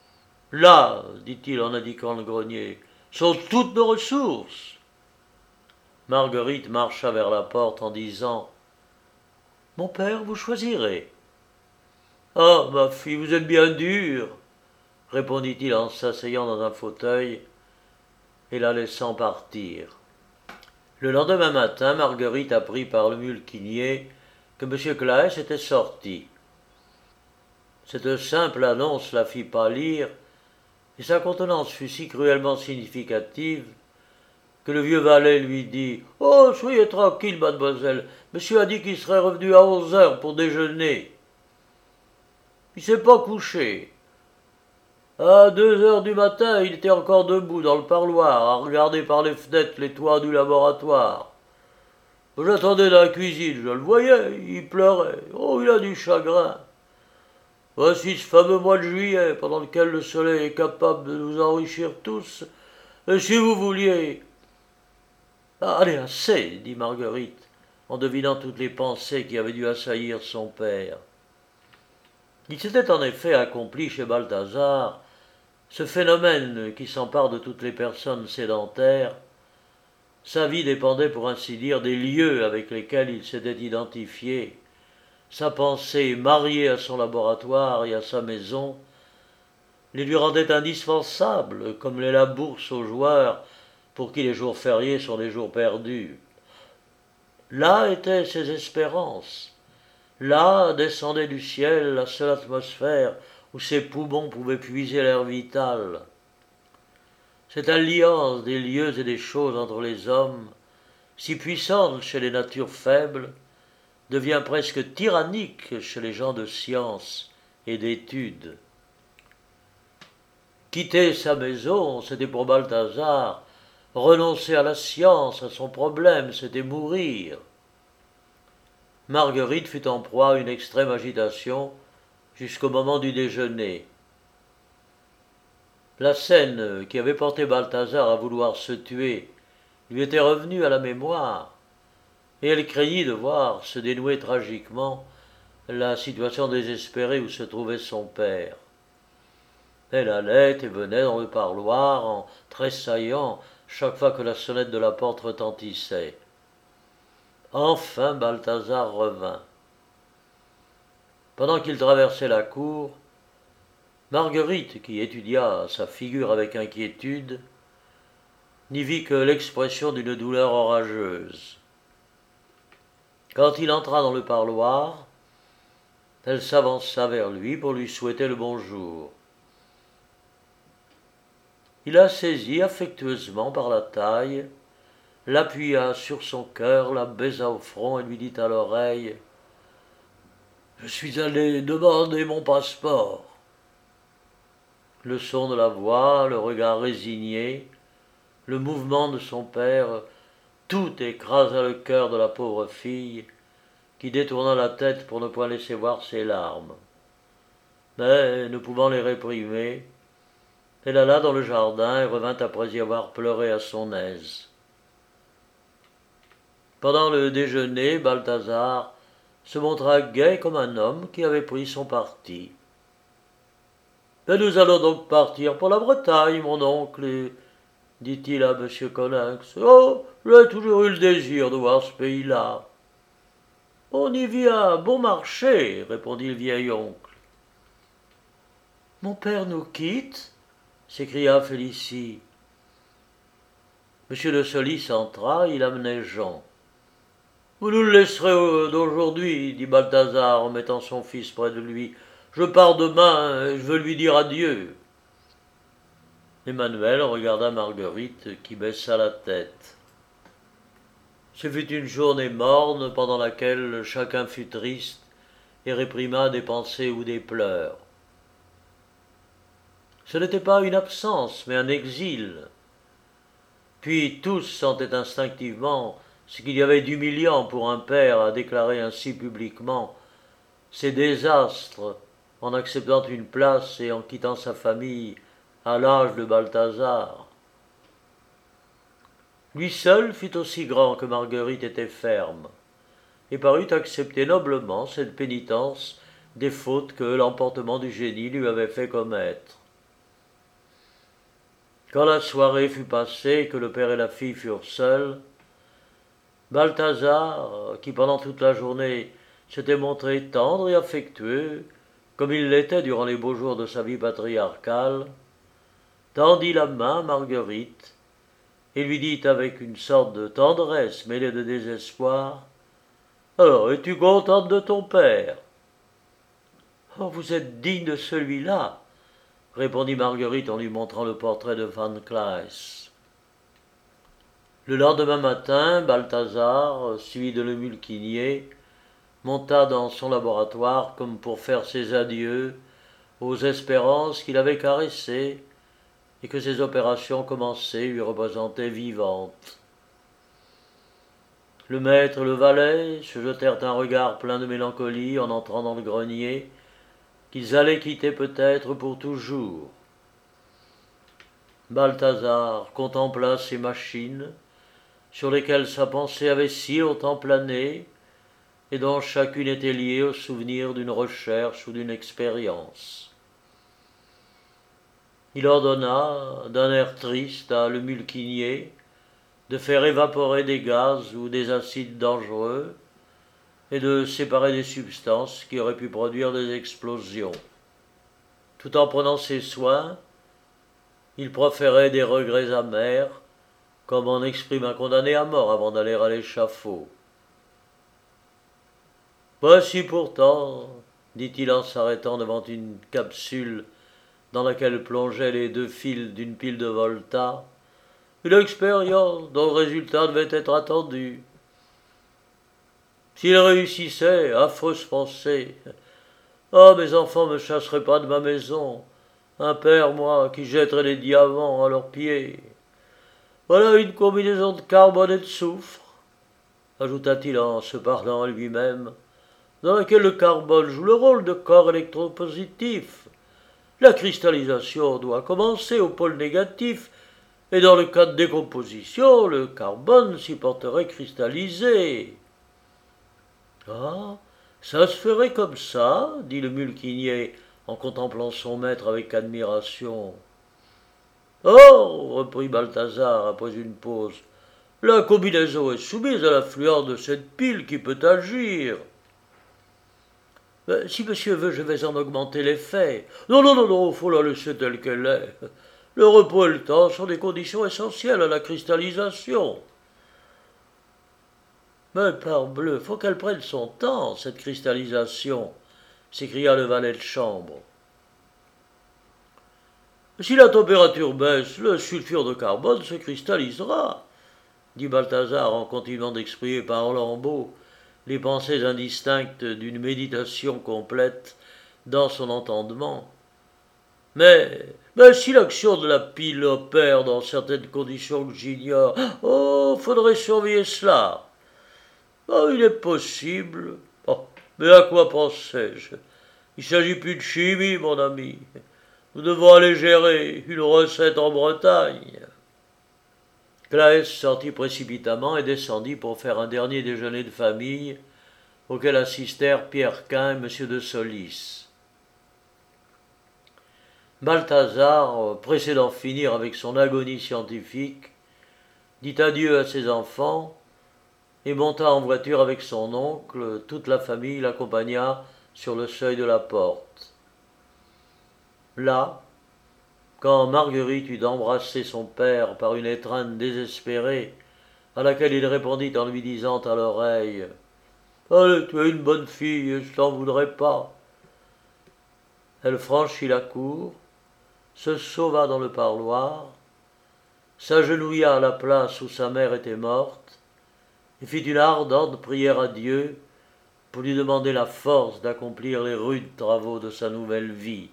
Là, dit-il en indiquant le grenier, sont toutes nos ressources. Marguerite marcha vers la porte en disant « Mon père, vous choisirez. »« Ah, ma fille, vous êtes bien dure, répondit-il en s'asseyant dans un fauteuil et la laissant partir. Le lendemain matin, Marguerite apprit par le mulquinier que M. Claes était sorti. Cette simple annonce la fit pâlir, et sa contenance fut si cruellement significative que le vieux valet lui dit « Oh, soyez tranquille, mademoiselle, monsieur a dit qu'il serait revenu à 11 heures pour déjeuner. Il s'est pas couché. À 2 heures du matin, il était encore debout dans le parloir, à regarder par les fenêtres les toits du laboratoire. J'attendais dans la cuisine, je le voyais, il pleurait. Oh, il a du chagrin. Voici ce fameux mois de juillet, pendant lequel le soleil est capable de nous enrichir tous. Et si vous vouliez... Ah, allez, assez, dit Marguerite, en devinant toutes les pensées qui avaient dû assaillir son père. Il s'était en effet accompli chez Balthazar ce phénomène qui s'empare de toutes les personnes sédentaires. Sa vie dépendait pour ainsi dire des lieux avec lesquels il s'était identifié. Sa pensée, mariée à son laboratoire et à sa maison, les lui rendait indispensables, comme l'est la bourse aux joueurs pour qui les jours fériés sont des jours perdus. Là étaient ses espérances. Là descendait du ciel la seule atmosphère où ses poumons pouvaient puiser l'air vital. Cette alliance des lieux et des choses entre les hommes, si puissante chez les natures faibles, devient presque tyrannique chez les gens de science et d'études. Quitter sa maison, c'était pour Balthazar, renoncer à la science, à son problème, c'était mourir. Marguerite fut en proie à une extrême agitation jusqu'au moment du déjeuner. La scène qui avait porté Balthazar à vouloir se tuer lui était revenue à la mémoire, et elle craignit de voir se dénouer tragiquement la situation désespérée où se trouvait son père. Elle allait et venait dans le parloir en tressaillant chaque fois que la sonnette de la porte retentissait. Enfin Balthazar revint. Pendant qu'il traversait la cour, Marguerite, qui étudia sa figure avec inquiétude, n'y vit que l'expression d'une douleur orageuse. Quand il entra dans le parloir, elle s'avança vers lui pour lui souhaiter le bonjour. Il la saisit affectueusement par la taille, l'appuya sur son cœur, la baisa au front et lui dit à l'oreille « Je suis allé demander mon passeport. » Le son de la voix, le regard résigné, le mouvement de son père, tout écrasa le cœur de la pauvre fille, qui détourna la tête pour ne point laisser voir ses larmes. Mais, ne pouvant les réprimer, elle alla dans le jardin et revint après y avoir pleuré à son aise. Pendant le déjeuner, Balthazar se montra gai comme un homme qui avait pris son parti. « Mais nous allons donc partir pour la Bretagne, mon oncle, dit-il à M. Coninx. « Oh, j'ai toujours eu le désir de voir ce pays-là. »« On y vient bon marché, répondit le vieil oncle. »« Mon père nous quitte ?» s'écria Félicie. M. de Solis entra, il amenait Jean. « Vous nous le laisserez d'aujourd'hui, dit Balthazar en mettant son fils près de lui. Je pars demain et je veux lui dire adieu. Emmanuel regarda Marguerite qui baissa la tête. Ce fut une journée morne pendant laquelle chacun fut triste et réprima des pensées ou des pleurs. Ce n'était pas une absence, mais un exil. Puis tous sentaient instinctivement ce qu'il y avait d'humiliant pour un père à déclarer ainsi publiquement ses désastres en acceptant une place et en quittant sa famille à l'âge de Balthazar. Lui seul fut aussi grand que Marguerite était ferme, et parut accepter noblement cette pénitence des fautes que l'emportement du génie lui avait fait commettre. Quand la soirée fut passée et que le père et la fille furent seuls, Balthazar, qui pendant toute la journée s'était montré tendre et affectueux, comme il l'était durant les beaux jours de sa vie patriarcale, tendit la main à Marguerite et lui dit avec une sorte de tendresse mêlée de désespoir: « Alors, es-tu contente de ton père ?»« Oh, vous êtes digne de celui-là, » répondit Marguerite en lui montrant le portrait de Van Claes. Le lendemain matin, Balthazar, suivi de Lemulquinier, monta dans son laboratoire comme pour faire ses adieux aux espérances qu'il avait caressées et que ses opérations commencées lui représentaient vivantes. Le maître et le valet se jetèrent un regard plein de mélancolie en entrant dans le grenier, qu'ils allaient quitter peut-être pour toujours. Balthazar contempla ces machines, sur lesquelles sa pensée avait si longtemps plané, et dont chacune était liée au souvenir d'une recherche ou d'une expérience. Il ordonna, d'un air triste, à Lemulquinier de faire évaporer des gaz ou des acides dangereux et de séparer des substances qui auraient pu produire des explosions. Tout en prenant ses soins, il proférait des regrets amers, comme en exprime un condamné à mort avant d'aller à l'échafaud. « Voici pourtant, dit-il en s'arrêtant devant une capsule dans laquelle plongeaient les 2 fils d'une pile de Volta, une expérience dont le résultat devait être attendu. S'il réussissait, affreuse pensée, ah, mes enfants ne me chasseraient pas de ma maison, un père, moi, qui jetterait des diamants à leurs pieds. Voilà une combinaison de carbone et de soufre, ajouta-t-il en se parlant à lui-même, dans laquelle le carbone joue le rôle de corps électropositif. La cristallisation doit commencer au pôle négatif, et dans le cas de décomposition, le carbone s'y porterait cristallisé. »« Ah, ça se ferait comme ça, » dit le mulquinier en contemplant son maître avec admiration. « Oh, reprit Balthazar après une pause, la combinaison est soumise à l'influence de cette pile qui peut agir. » « Si monsieur veut, je vais en augmenter l'effet. »« Non, faut la laisser telle qu'elle est. Le repos et le temps sont des conditions essentielles à la cristallisation. »« Mais parbleu, faut qu'elle prenne son temps, cette cristallisation, » s'écria le valet de chambre. « Si la température baisse, le sulfure de carbone se cristallisera, » dit Balthazar en continuant d'exprimer par lambeaux les pensées indistinctes d'une méditation complète dans son entendement. Mais si l'action de la pile opère dans certaines conditions que j'ignore, oh, faudrait surveiller cela. Oh, il est possible. Oh, mais à quoi pensais-je? Il ne s'agit plus de chimie, mon ami. Nous devons aller gérer une recette en Bretagne. Claes sortit précipitamment et descendit pour faire un dernier déjeuner de famille auquel assistèrent Pierre Quin et M. de Solis. Balthazar, pressé d'en finir avec son agonie scientifique, dit adieu à ses enfants et monta en voiture avec son oncle. Toute la famille l'accompagna sur le seuil de la porte. Là, quand Marguerite eut d'embrasser son père par une étreinte désespérée, à laquelle il répondit en lui disant à l'oreille « Allez, tu es une bonne fille et je t'en voudrais pas », elle franchit la cour, se sauva dans le parloir, s'agenouilla à la place où sa mère était morte, et fit une ardente prière à Dieu pour lui demander la force d'accomplir les rudes travaux de sa nouvelle vie.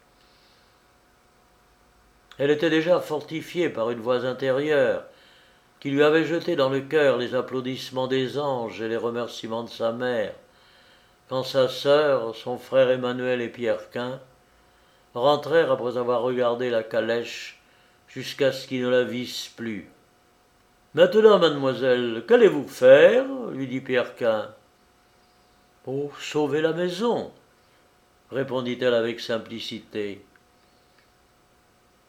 Elle était déjà fortifiée par une voix intérieure qui lui avait jeté dans le cœur les applaudissements des anges et les remerciements de sa mère, quand sa sœur, son frère Emmanuel et Pierre Quin rentrèrent après avoir regardé la calèche jusqu'à ce qu'ils ne la vissent plus. « Maintenant, mademoiselle, qu'allez-vous faire ?» lui dit Pierre Quin. « Oh, sauver la maison, » répondit-elle avec simplicité.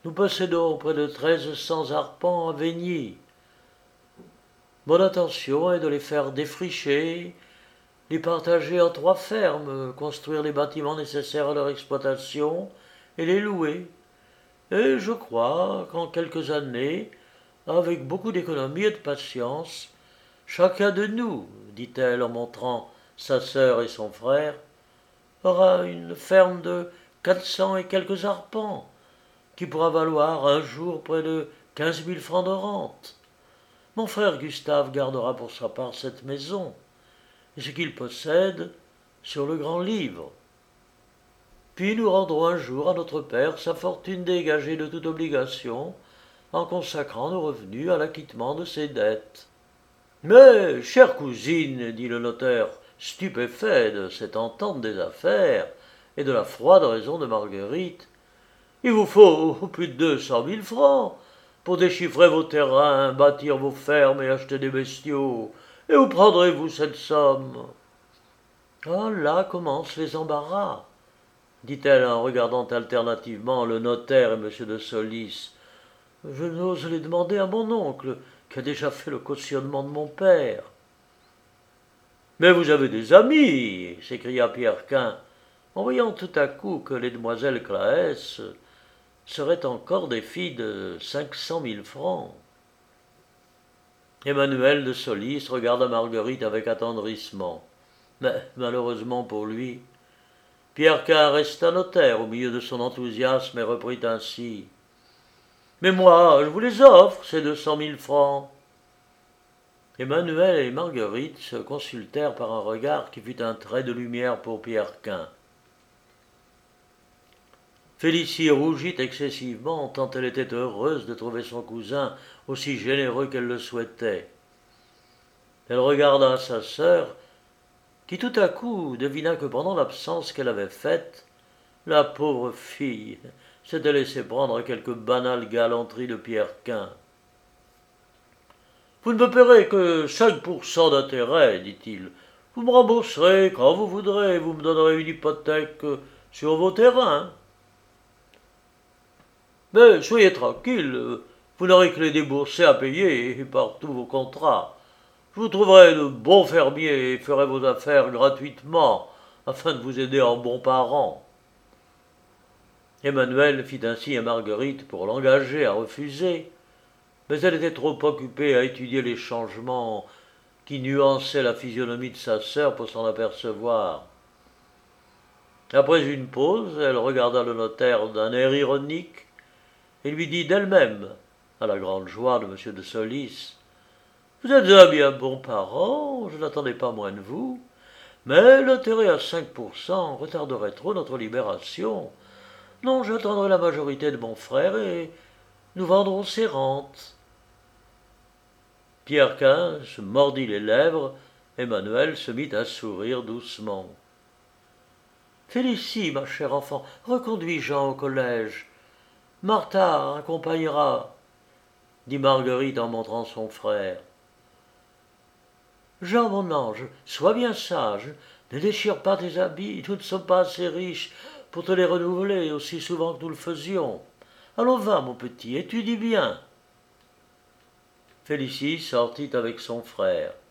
Nous possédons près de 1300 arpents à Veigny. Mon intention est de les faire défricher, les partager en 3 fermes, construire les bâtiments nécessaires à leur exploitation et les louer. Et je crois qu'en quelques années, avec beaucoup d'économie et de patience, chacun de nous, dit-elle en montrant sa sœur et son frère, aura une ferme de 400 et quelques arpents, qui pourra valoir un jour près de 15 000 francs de rente. Mon frère Gustave gardera pour sa part cette maison, et ce qu'il possède sur le grand livre. Puis nous rendrons un jour à notre père sa fortune dégagée de toute obligation, en consacrant nos revenus à l'acquittement de ses dettes. Mais, chère cousine, dit le notaire, stupéfait de cette entente des affaires et de la froide raison de Marguerite, il vous faut plus de 200 000 francs pour déchiffrer vos terrains, bâtir vos fermes et acheter des bestiaux. Et où prendrez-vous cette somme? Ah, là commencent les embarras, dit-elle en regardant alternativement le notaire et M. de Solis. Je n'ose les demander à mon oncle, qui a déjà fait le cautionnement de mon père. Mais vous avez des amis, s'écria Pierrequin, en voyant tout à coup que les demoiselles Claës seraient encore des filles de 500 000 francs. Emmanuel de Solis regarda Marguerite avec attendrissement. Mais, malheureusement pour lui, Pierrequin resta notaire au milieu de son enthousiasme et reprit ainsi. « Mais moi, je vous les offre, ces 200 000 francs. » Emmanuel et Marguerite se consultèrent par un regard qui fut un trait de lumière pour Pierrequin. Félicie rougit excessivement, tant elle était heureuse de trouver son cousin aussi généreux qu'elle le souhaitait. Elle regarda sa sœur, qui tout à coup devina que pendant l'absence qu'elle avait faite, la pauvre fille s'était laissée prendre à quelque banale galanterie de Pierrequin. « Vous ne me paierez que 5% d'intérêt, dit-il. Vous me rembourserez quand vous voudrez, vous me donnerez une hypothèque sur vos terrains. Mais soyez tranquille, vous n'aurez que les déboursés à payer par tous vos contrats. Je vous trouverai de bons fermiers et ferai vos affaires gratuitement, afin de vous aider en bon parent. » Emmanuel fit ainsi à Marguerite pour l'engager à refuser, mais elle était trop occupée à étudier les changements qui nuançaient la physionomie de sa sœur pour s'en apercevoir. Après une pause, elle regarda le notaire d'un air ironique et lui dit d'elle-même, à la grande joie de M. de Solis, « Vous êtes un bien bon parent, je n'attendais pas moins de vous, mais l'intérêt à 5% retarderait trop notre libération. Non, j'attendrai la majorité de mon frère et nous vendrons ses rentes. » Pierrequin se mordit les lèvres, Emmanuel se mit à sourire doucement. « Félicie, ma chère enfant, reconduis Jean au collège. Martha accompagnera, dit Marguerite en montrant son frère. Jean, mon ange, sois bien sage, ne déchire pas tes habits, nous ne sommes pas assez riches pour te les renouveler aussi souvent que nous le faisions. Allons, va, mon petit, étudie bien. Félicie sortit avec son frère.